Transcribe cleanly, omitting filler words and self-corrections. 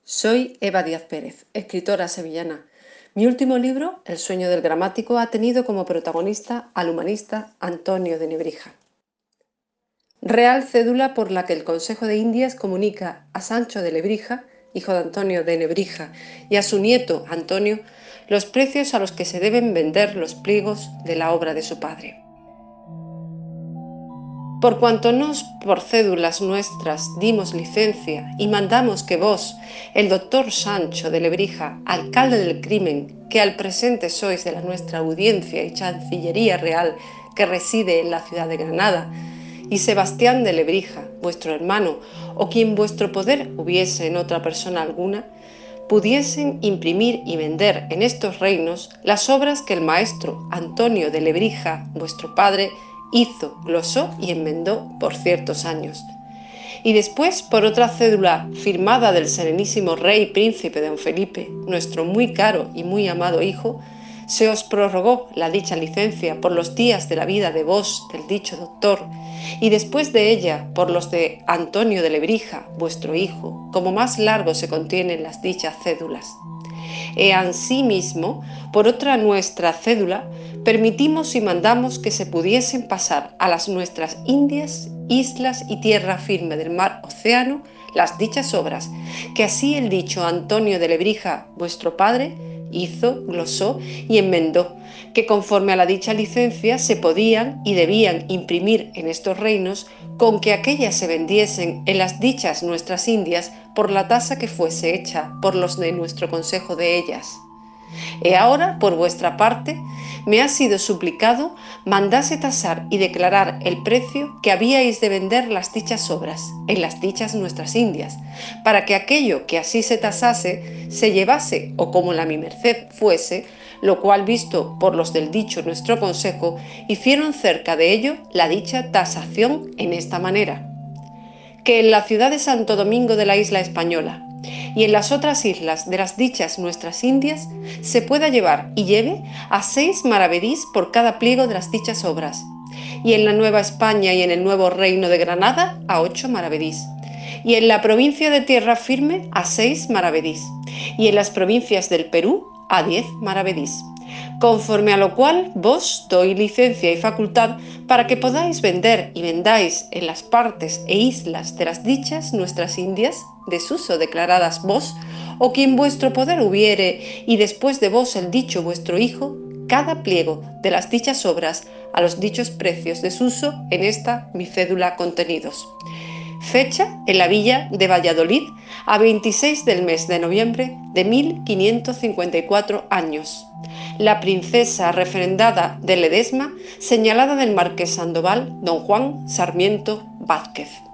Soy Eva Díaz Pérez, escritora sevillana. Mi último libro, El sueño del gramático, ha tenido como protagonista al humanista Antonio de Nebrija. Real cédula por la que el Consejo de Indias comunica a Sancho de Lebrija, hijo de Antonio de Nebrija, y a su nieto Antonio, los precios a los que se deben vender los pliegos de la obra de su padre. Por cuanto nos por cédulas nuestras dimos licencia y mandamos que vos, el doctor Sancho de Lebrija, alcalde del crimen, que al presente sois de la nuestra audiencia y chancillería real que reside en la ciudad de Granada, y Sebastián de Lebrija, vuestro hermano, o quien vuestro poder hubiese en otra persona alguna, pudiesen imprimir y vender en estos reinos las obras que el maestro Antonio de Lebrija, vuestro padre, hizo, glosó y enmendó por ciertos años. Y después, por otra cédula firmada del serenísimo rey príncipe don Felipe, nuestro muy caro y muy amado hijo, se os prorrogó la dicha licencia por los días de la vida de vos, del dicho doctor, y después de ella por los de Antonio de Lebrija, vuestro hijo, como más largo se contienen las dichas cédulas. E ansimismo, por otra nuestra cédula, permitimos y mandamos que se pudiesen pasar a las nuestras Indias, islas y tierra firme del mar océano las dichas obras, que así el dicho Antonio de Lebrija, vuestro padre, hizo, glosó y enmendó, que conforme a la dicha licencia se podían y debían imprimir en estos reinos, con que aquellas se vendiesen en las dichas nuestras Indias por la tasa que fuese hecha por los de nuestro consejo de ellas. Y ahora, por vuestra parte, me ha sido suplicado mandase tasar y declarar el precio que habíais de vender las dichas obras en las dichas nuestras Indias, para que aquello que así se tasase se llevase, o como la mi merced fuese, lo cual visto por los del dicho nuestro consejo, hicieron cerca de ello la dicha tasación en esta manera: que en la ciudad de Santo Domingo de la isla española y en las otras islas de las dichas nuestras Indias se pueda llevar y lleve a 6 maravedís por cada pliego de las dichas obras, y en la Nueva España y en el Nuevo Reino de Granada a 8 maravedís, y en la provincia de Tierra Firme a 6 maravedís, y en las provincias del Perú a 10 maravedís. Conforme a lo cual vos doy licencia y facultad para que podáis vender y vendáis en las partes e islas de las dichas nuestras Indias, desuso declaradas vos, o quien vuestro poder hubiere, y después de vos el dicho vuestro hijo, cada pliego de las dichas obras a los dichos precios desuso en esta mi cédula contenidos. Fecha en la villa de Valladolid a 26 del mes de noviembre de 1554 años. La princesa referendada de Ledesma, señalada del marqués Sandoval, don Juan Sarmiento Vázquez.